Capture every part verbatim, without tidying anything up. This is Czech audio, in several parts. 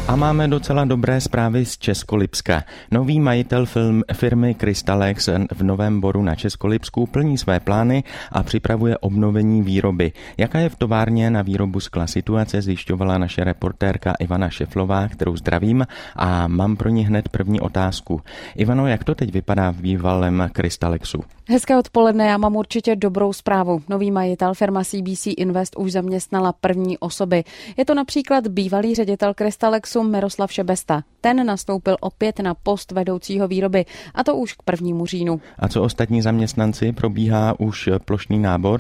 A máme docela dobré zprávy z Českolipska. Nový majitel film, firmy Crystalex v Novém Boru na Českolipsku plní své plány a připravuje obnovení výroby. Jaká je v továrně na výrobu skla situace, zjišťovala naše reportérka Ivana Šeflová, kterou zdravím, a mám pro ní hned první otázku. Ivano, jak to teď vypadá v bývalém Crystalexu? Hezké odpoledne, já mám určitě dobrou zprávu. Nový majitel firma C B C Invest už zaměstnala první osoby. Je to například bývalý ředitel Crystalexu Miroslav Šebesta. Ten nastoupil opět na post vedoucího výroby, a to už k prvnímu říjnu. A co ostatní zaměstnanci, probíhá už plošný nábor?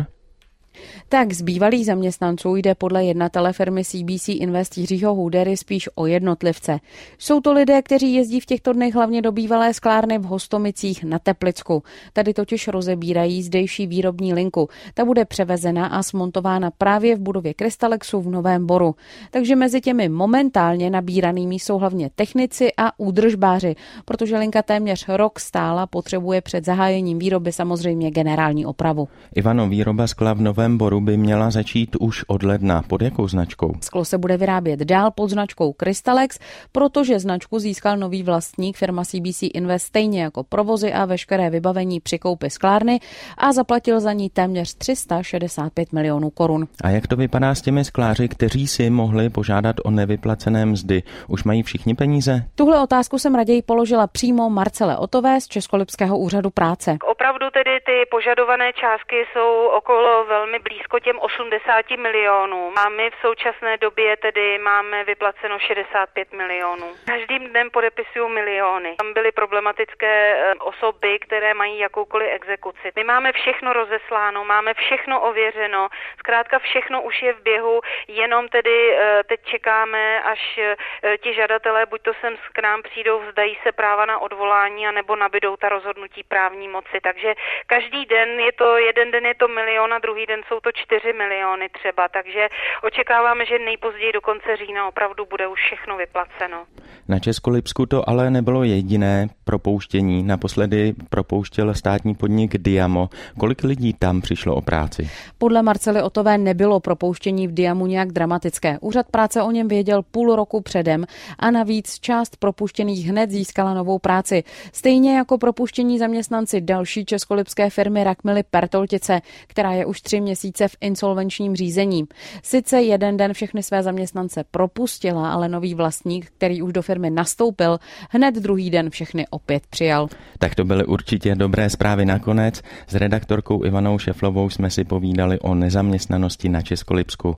Tak z bývalých zaměstnanců jde podle jednatele firmy C B C Invest Jiřího Hůdery spíš o jednotlivce. Jsou to lidé, kteří jezdí v těchto dnech hlavně do bývalé sklárny v Hostomicích na Teplicku. Tady totiž rozebírají zdejší výrobní linku. Ta bude převezena a smontována právě v budově Crystalexu v Novém Boru. Takže mezi těmi momentálně nabíranými jsou hlavně technici a údržbáři, protože linka téměř rok stála, potřebuje před zahájením výroby samozřejmě generální opravu. Ivano, výroba skla v Novém Boru by měla začít už od ledna. Pod jakou značkou? Sklo se bude vyrábět dál pod značkou Crystalex, protože značku získal nový vlastník firma C B C Invest stejně jako provozy a veškeré vybavení při koupi sklárny a zaplatil za ní téměř tři sta šedesát pět milionů korun. A jak to vypadá s těmi skláři, kteří si mohli požádat o nevyplacené mzdy? Už mají všichni peníze? Tuhle otázku jsem raději položila přímo Marcele Otové z Českolipského úřadu práce. Opravdu tedy ty požadované částky jsou okolo velmi blízko těm osmdesáti milionů. A my v současné době tedy máme vyplaceno šedesát pět milionů. Každým dnem podepisují miliony. Tam byly problematické osoby, které mají jakoukoliv exekuci. My máme všechno rozesláno, máme všechno ověřeno, zkrátka všechno už je v běhu, jenom tedy teď čekáme, až ti žadatelé buď to sem k nám přijdou, vzdají se práva na odvolání, anebo nabydou ta rozhodnutí právní moci. Takže každý den je to, jeden den je to milion a druhý den jsou to čtyři miliony třeba, takže očekáváme, že nejpozději do konce října opravdu bude už všechno vyplaceno. Na Českolipsku to ale nebylo jediné propouštění. Naposledy propouštěl státní podnik Diamo. Kolik lidí tam přišlo o práci? Podle Marcely Otové nebylo propouštění v Diamu nějak dramatické. Úřad práce o něm věděl půl roku předem a navíc část propuštěných hned získala novou práci. Stejně jako propuštění zaměstnanci další českolipské firmy Rakmily Pertoltice, která je už tři měsíce v insolvenčním řízení. Sice jeden den všechny své zaměstnance propustila, ale nový vlastník, který už do firmy nastoupil, hned druhý den všechny opět přijal. Tak to byly určitě dobré zprávy nakonec. S redaktorkou Ivanou Šeflovou jsme si povídali o nezaměstnanosti na Českolipsku.